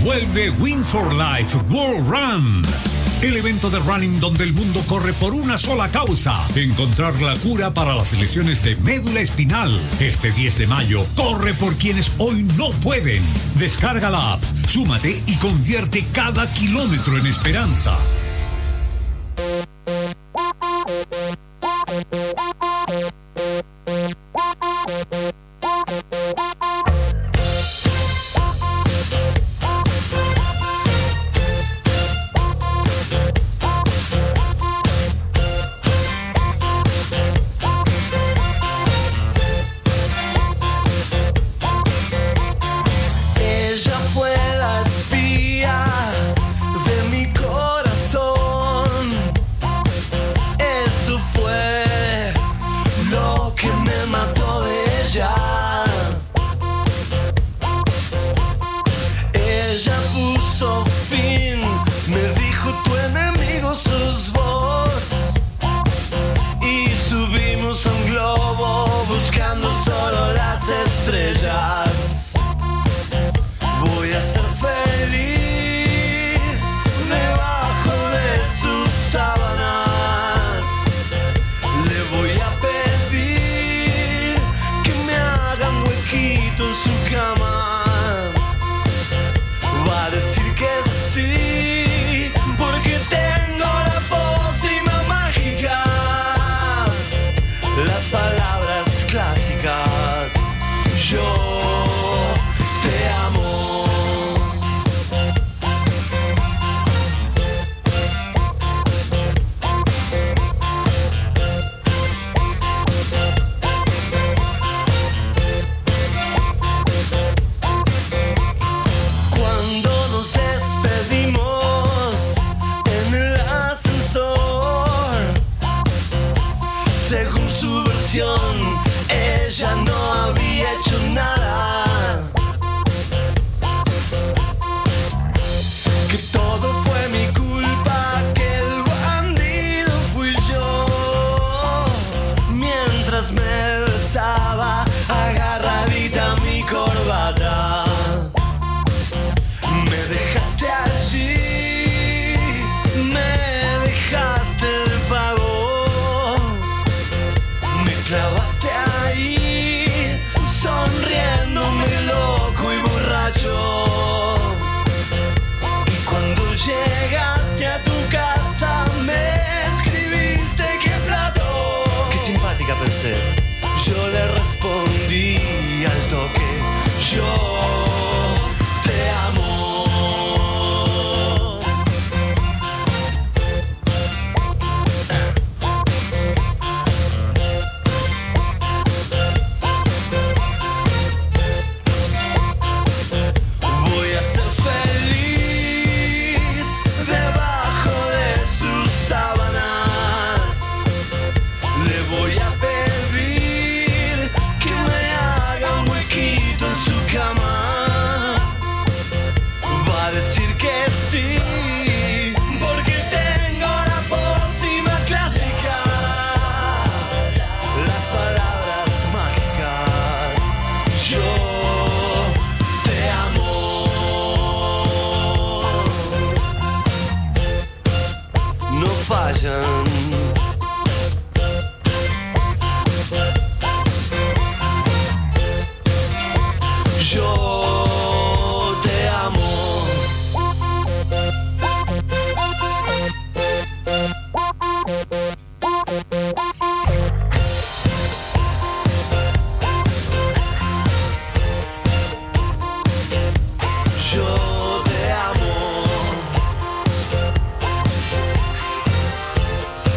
Vuelve Wings for Life World Run. El evento de running donde el mundo corre por una sola causa: encontrar la cura para las lesiones de médula espinal. Este diez de mayo, corre por quienes hoy no pueden. Descarga la app, súmate y convierte cada kilómetro en esperanza. Ella fue la espía de mi corazón. Eso fue lo que me mató de ella. Ella puso fin, me dijo: tu enemigo sos vos. Y subimos a un globo buscando solo las estrellas. Voy a ser feliz debajo de sus sábanas. Le voy a pedir que me hagan huequito en su cama. Va a decir que sí, porque tengo la pócima mágica. Las palabras clásicas. Yo te amo. Cuando nos despedimos en el ascensor, según su versión, ella no había hecho nada. Que todo fue mi culpa, que el bandido fui yo. Mientras me besaba agarradita mi corbata. Me dejaste allí, me dejaste de pago. Me clavaste ahí, sonriéndome loco y borracho. Y cuando llegaste a tu casa me escribiste: qué plato. Qué simpática, pensé. Yo le respondí al toque: yo te amo. Voy a ser feliz debajo de sus sábanas. Le voy a pedir que me haga un huequito en su cama. Va a decir que sí, porque tengo la pócima clásica. Las palabras mágicas. Yo te amo. No fallan. Yo te amo. Yo te amo.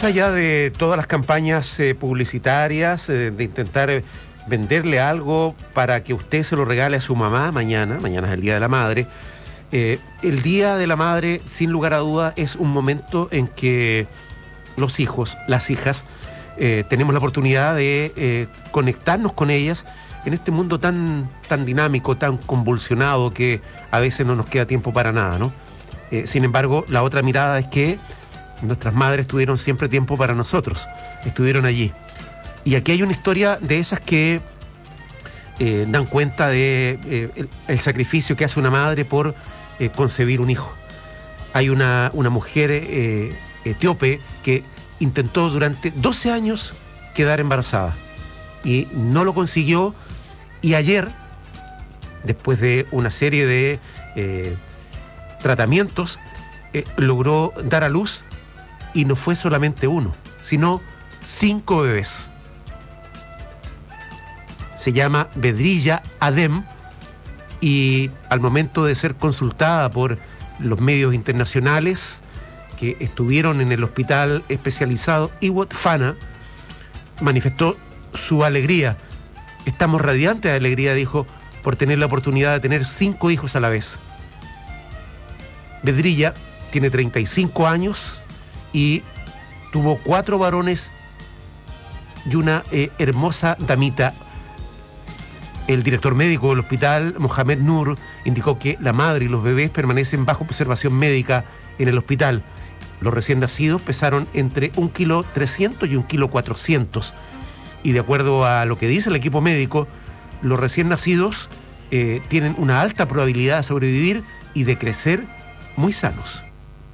Más allá de todas las campañas eh, publicitarias, eh, de intentar eh, venderle algo para que usted se lo regale a su mamá mañana, mañana es el Día de la Madre, eh, el Día de la Madre, sin lugar a duda, es un momento en que los hijos, las hijas, eh, tenemos la oportunidad de eh, conectarnos con ellas en este mundo tan, tan dinámico, tan convulsionado, que a veces no nos queda tiempo para nada, ¿no? Eh, sin embargo, la otra mirada es que nuestras madres tuvieron siempre tiempo para nosotros, estuvieron allí. Y aquí hay una historia de esas que eh, dan cuenta de eh, el, el sacrificio que hace una madre por eh, concebir un hijo. Hay una, una mujer eh, etíope que intentó durante doce años quedar embarazada y no lo consiguió, y ayer, después de una serie de eh, tratamientos, eh, logró dar a luz, y no fue solamente uno, sino cinco bebés. Se llama Bedrilla Adem, y al momento de ser consultada por los medios internacionales que estuvieron en el hospital especializado Iwot Fana, manifestó su alegría. Estamos radiantes de alegría, dijo, por tener la oportunidad de tener cinco hijos a la vez. Bedrilla tiene treinta y cinco años y tuvo cuatro varones y una eh, hermosa damita. El director médico del hospital, Mohamed Nur, indicó que la madre y los bebés permanecen bajo observación médica en el hospital. Los recién nacidos pesaron entre un kilo trescientos y un kilo cuatrocientos. Y de acuerdo a lo que dice el equipo médico, los recién nacidos eh, tienen una alta probabilidad de sobrevivir y de crecer muy sanos.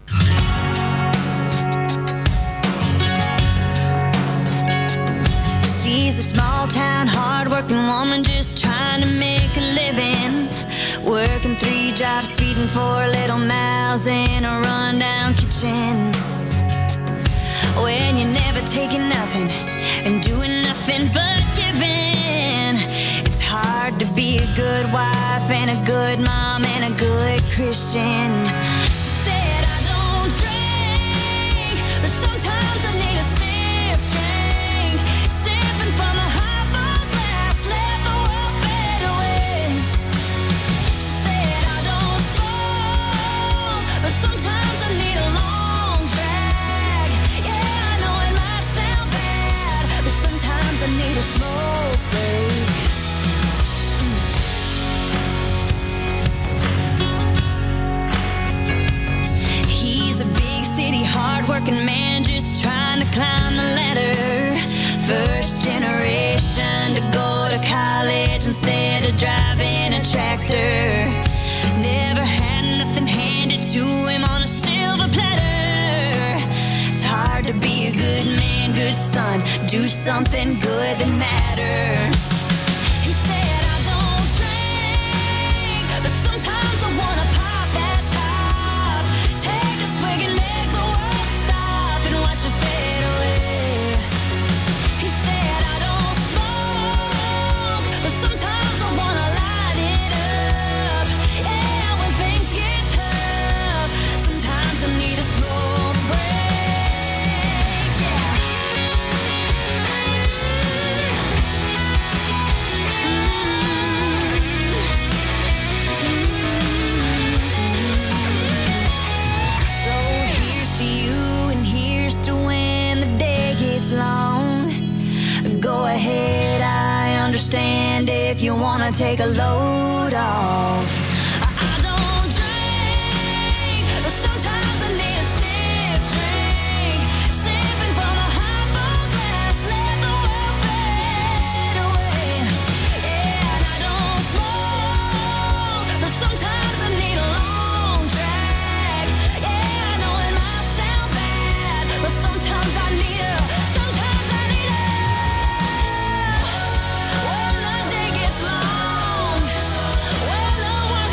She's a small town, hard-working woman just trying to make a living. Working three jobs, feeding four little mouths in a rundown kitchen. When you're never taking nothing and doing nothing but giving, it's hard to be a good wife and a good mom and a good Christian. She said, I don't drink, but sometimes I need a stiff drink. Sipping from a highball glass, let the world fade away. She said, I don't smoke, but sometimes I need a long drag. Yeah, I know it might sound bad, but sometimes I need a smoke break. He's a big city, hard-working man just trying to climb the ladder. First generation to go to college instead of driving a tractor. Never had nothing handed to him on a silver platter. It's hard to be a good man, good son, do something good that matters. He said, I don't drink, but sometimes I wanna pop that top. Take a swig and make the world stop and watch it fade away. He said, I don't smoke, but sometimes I wanna light it up. Yeah, when things get tough, sometimes I need a smoke break. Yeah. So here's to you and here's to when the day gets long. Go ahead, I understand if you wanna take a load off. I I don't drink, but sometimes I need a stiff drink. Sipping from a highball glass, let the world fade away. Yeah, and I don't smoke, but sometimes I need a long drag. Yeah, I know it might sound bad, but sometimes I need a, sometimes I need a. When the day gets long, when the world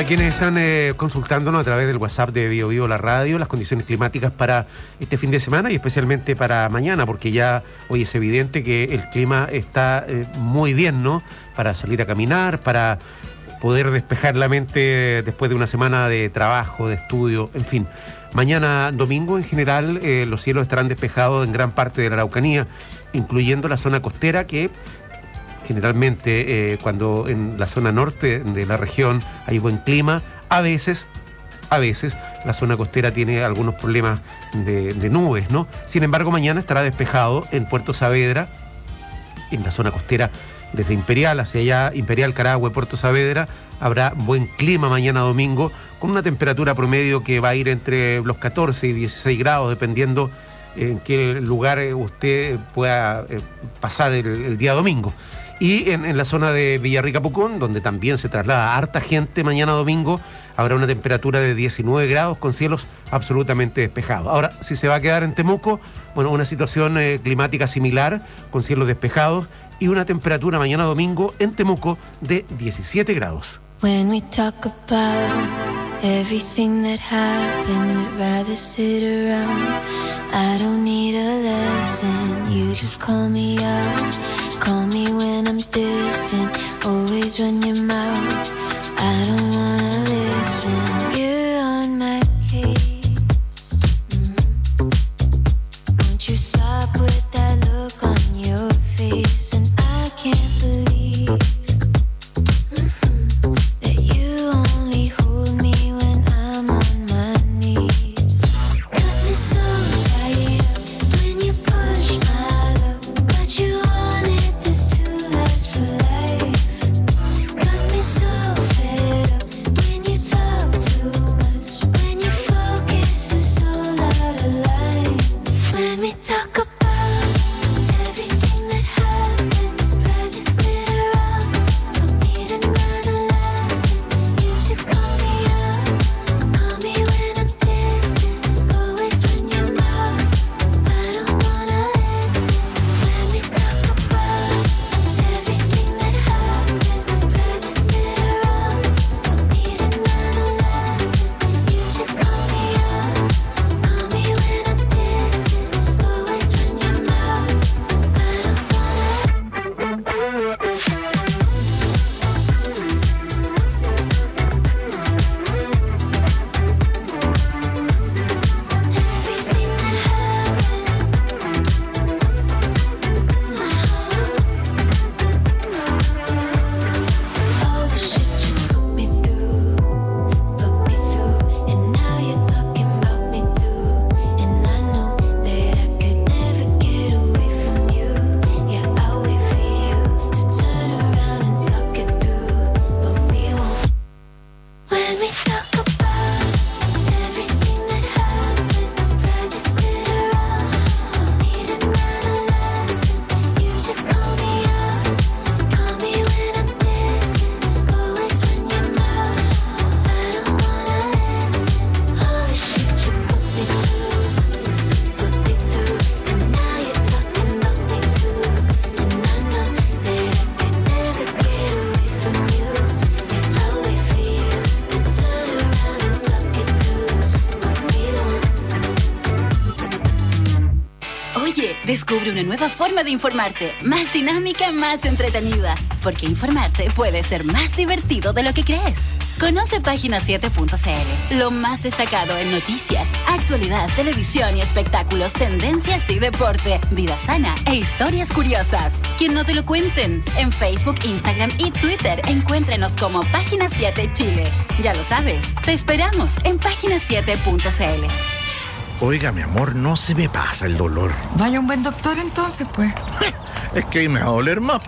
Para quienes están eh, consultándonos a través del WhatsApp de Bio Bio la radio, las condiciones climáticas para este fin de semana y especialmente para mañana, porque ya hoy es evidente que el clima está eh, muy bien, ¿no? Para salir a caminar, para poder despejar la mente después de una semana de trabajo, de estudio, en fin. Mañana domingo, en general, eh, los cielos estarán despejados en gran parte de la Araucanía, incluyendo la zona costera, que generalmente eh, cuando en la zona norte de la región hay buen clima, a veces, a veces la zona costera tiene algunos problemas de, de nubes, ¿no? Sin embargo, mañana estará despejado en Puerto Saavedra, en la zona costera desde Imperial hacia allá, Imperial, Carahue, Puerto Saavedra, habrá buen clima mañana domingo, con una temperatura promedio que va a ir entre los catorce y dieciséis grados, dependiendo en qué lugar usted pueda pasar el, el día domingo. Y en, en la zona de Villarrica Pucón, donde también se traslada harta gente mañana domingo, habrá una temperatura de diecinueve grados con cielos absolutamente despejados. Ahora, si se va a quedar en Temuco, bueno, una situación eh, climática similar, con cielos despejados y una temperatura mañana domingo en Temuco de diecisiete grados. When we talk about everything that happened, we'd rather sit around. I don't need a lesson, you just call me out. Call me when I'm distant, always run your mouth. I don't wanna listen, you're on my case. Mm-hmm. Won't you stop with that look on your face? And I can't believe mm-hmm, that you only hold me when I'm on my knees. Got me so tied up when you push my luck, but you wanted this to last for life. Got me so fed up when you talk too much, when your focus is so out of line. When we talk about everything that happened, rather sit around, don't need another lesson. You just call me out, call me when I'm distant, always run your mouth. I don't wanna listen. When we talk about everything that happened, rather sit around, don't need another lesson. You just call me out, call me when I'm distant, always run your mouth. I don't wanna. All the shit you put me through, put me through, and now you're talking about me too. And I know that I could never get away from you. Yeah, I'll wait for you to turn around and talk it through, but we won't. When we talk about everything that happened, rather sit around, don't need another lesson. You just call me out, call me when I'm distant, always run your mouth. I don't wanna listen. All the shit you put me through, put me through, and now you're talking about me too. And I know that I could never get away from you. Yeah, I'll wait for you to turn around and talk it through, but we won't. Oye, descubre una nueva forma de informarte, más dinámica, más entretenida, porque informarte puede ser más divertido de lo que crees. Conoce página siete punto c l, lo más destacado en noticias, actualidad, televisión y espectáculos, tendencias y deporte, vida sana e historias curiosas. Que no te lo cuenten. En Facebook, Instagram y Twitter, encuéntrenos como Página siete Chile. Ya lo sabes, te esperamos en página siete punto c l. Oiga, mi amor, no se me pasa el dolor. Vaya un buen doctor entonces, pues. Es que ahí me va a doler más.